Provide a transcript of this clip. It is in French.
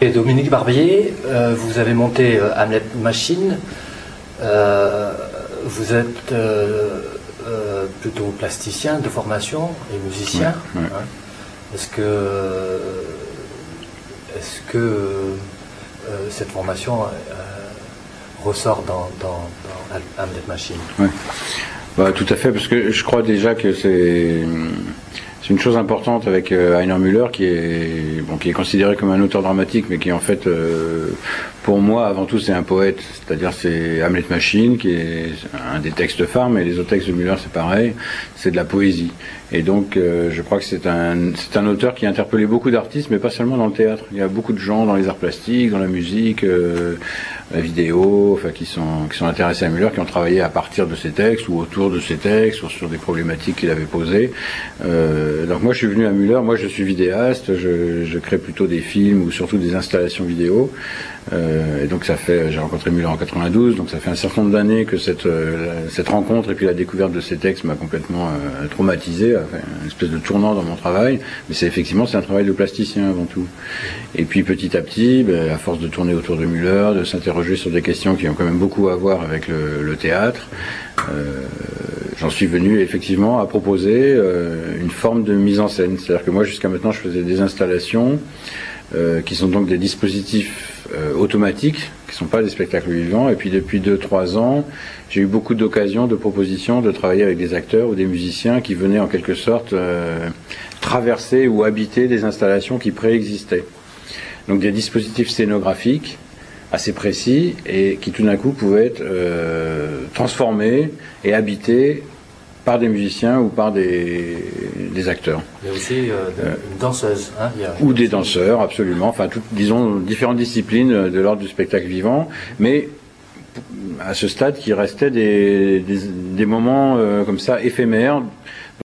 Et Dominique Barbier, vous avez monté Hamlet Machine. Vous êtes plutôt plasticien de formation et musicien. Ouais. Hein. Est-ce que cette formation ressort dans Hamlet Machine? Ouais. Bah, tout à fait, parce que je crois déjà que c'est une chose importante avec Heiner Müller, qui est considéré comme un auteur dramatique, mais qui en fait, pour moi, avant tout, c'est un poète. C'est-à-dire, c'est Hamlet Machine, qui est un des textes phares, mais les autres textes de Müller, c'est pareil, c'est de la poésie. Et donc, je crois que c'est un auteur qui a interpellé beaucoup d'artistes, mais pas seulement dans le théâtre. Il y a beaucoup de gens dans les arts plastiques, dans la musique, la vidéo, enfin, qui sont intéressés à Müller, qui ont travaillé à partir de ses textes, ou autour de ses textes, ou sur des problématiques qu'il avait posées. Donc moi, je suis venu à Müller, moi je suis vidéaste, je crée plutôt des films, ou surtout des installations vidéo. Et donc j'ai rencontré Müller en 92, donc ça fait un certain nombre d'années que cette rencontre et puis la découverte de ces textes m'a complètement traumatisé, enfin, une espèce de tournant dans mon travail, mais c'est un travail de plasticien avant tout. Et puis petit à petit, à force de tourner autour de Müller, de s'interroger sur des questions qui ont quand même beaucoup à voir avec le théâtre, j'en suis venu effectivement à proposer une forme de mise en scène. C'est-à-dire que moi jusqu'à maintenant je faisais des installations qui sont donc des dispositifs automatiques, qui ne sont pas des spectacles vivants. Et puis depuis 2-3 ans, j'ai eu beaucoup d'occasions, de propositions de travailler avec des acteurs ou des musiciens qui venaient en quelque sorte traverser ou habiter des installations qui préexistaient. Donc des dispositifs scénographiques assez précis et qui tout d'un coup pouvaient être transformés et habités par des musiciens ou par des acteurs. Il y a aussi une danseuse. Hein, ou des danseurs, absolument. Enfin, disons, différentes disciplines de l'ordre du spectacle vivant, mais à ce stade qui restait des moments comme ça éphémères,